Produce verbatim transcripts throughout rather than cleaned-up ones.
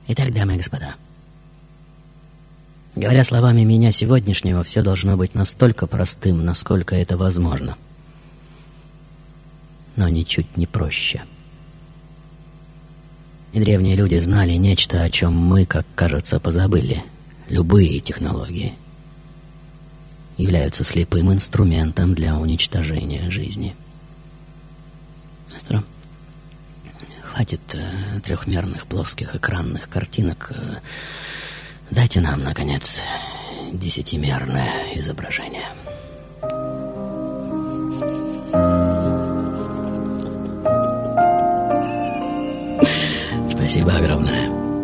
Итак, дамы и господа, говоря словами меня сегодняшнего, все должно быть настолько простым, насколько это возможно, но ничуть не проще. И древние люди знали нечто, о чем мы, как кажется, позабыли. Любые технологии являются слепым инструментом для уничтожения жизни. Мастер, хватит э, трехмерных плоских экранных картинок. Э, дайте нам, наконец, десятимерное изображение. Спасибо огромное.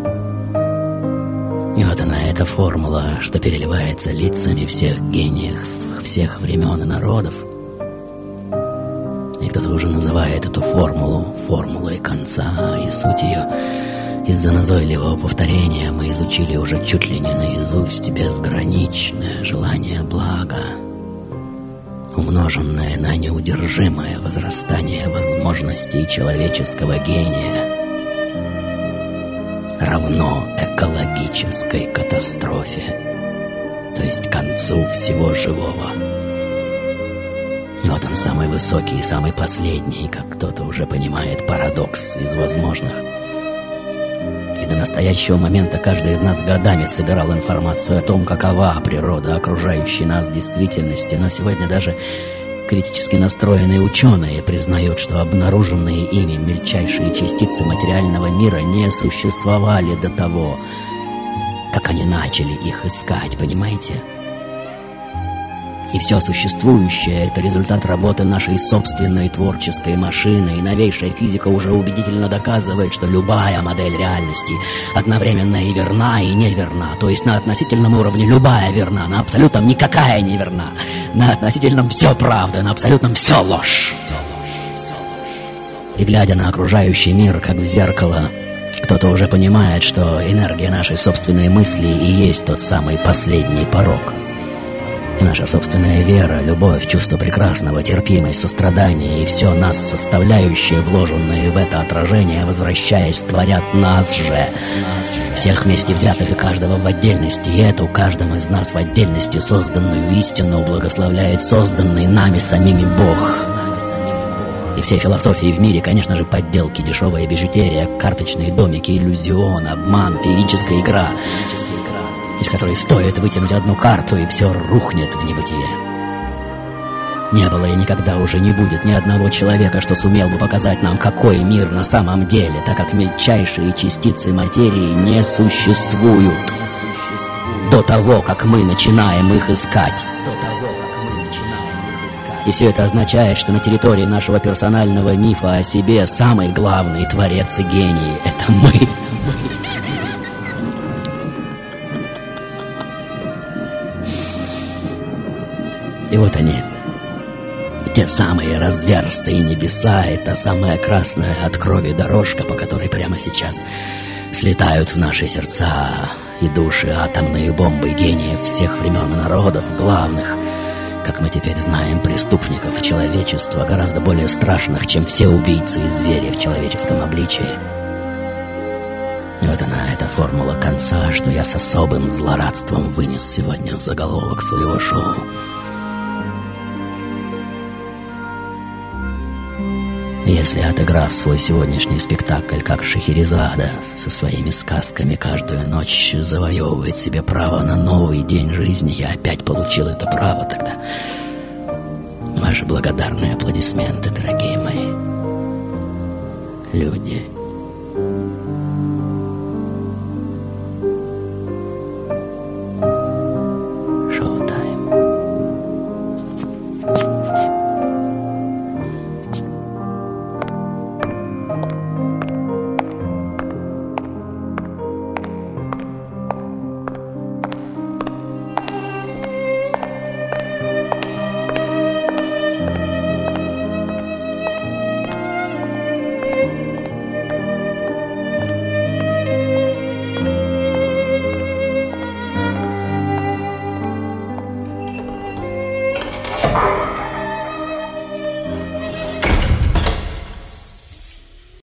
И вот она, эта формула, что переливается лицами всех гениев всех времен и народов. И кто-то уже называет эту формулу формулой конца, и суть ее из-за назойливого повторения мы изучили уже чуть ли не наизусть. Безграничное желание блага, умноженное на неудержимое возрастание возможностей человеческого гения, равно экологической катастрофе, то есть концу всего живого. И вот он, самый высокий и самый последний, как кто-то уже понимает, парадокс из возможных. И до настоящего момента каждый из нас годами собирал информацию о том, какова природа окружающей нас действительности, но сегодня даже критически настроенные ученые признают, что обнаруженные ими мельчайшие частицы материального мира не существовали до того, как они начали их искать, понимаете? И все существующее — это результат работы нашей собственной творческой машины, и новейшая физика уже убедительно доказывает, что любая модель реальности одновременно и верна, и неверна. То есть на относительном уровне любая верна, на абсолютном никакая не верна. На относительном все правда, на абсолютном все ложь. И глядя на окружающий мир, как в зеркало, кто-то уже понимает, что энергия нашей собственной мысли и есть тот самый последний порок. И наша собственная вера, любовь, чувство прекрасного, терпимость, сострадание и все нас составляющее, вложенные в это отражение, возвращаясь, творят нас же, всех вместе взятых и каждого в отдельности. И эту каждым из нас в отдельности созданную истину благословляет созданный нами самими Бог. И все философии в мире, конечно же, подделки, дешевая бижутерия, карточные домики, иллюзион, обман, феерическая игра, из которой стоит вытянуть одну карту, и все рухнет в небытие. Не было и никогда уже не будет ни одного человека, что сумел бы показать нам, какой мир на самом деле, так как мельчайшие частицы материи не существуют до того, как мы начинаем их искать. И все это означает, что на территории нашего персонального мифа о себе самый главный творец и гений — это мы. И вот они, те самые разверстые небеса, и та самая красная от крови дорожка, по которой прямо сейчас слетают в наши сердца и души атомные бомбы гениев всех времен и народов, главных, как мы теперь знаем, преступников человечества, гораздо более страшных, чем все убийцы и звери в человеческом обличии. И вот она, эта формула конца, что я с особым злорадством вынес сегодня в заголовок своего шоу. Если, отыграв свой сегодняшний спектакль как Шахерезада со своими сказками каждую ночь завоевывает себе право на новый день жизни, я опять получил это право, тогда ваши благодарные аплодисменты, дорогие мои люди.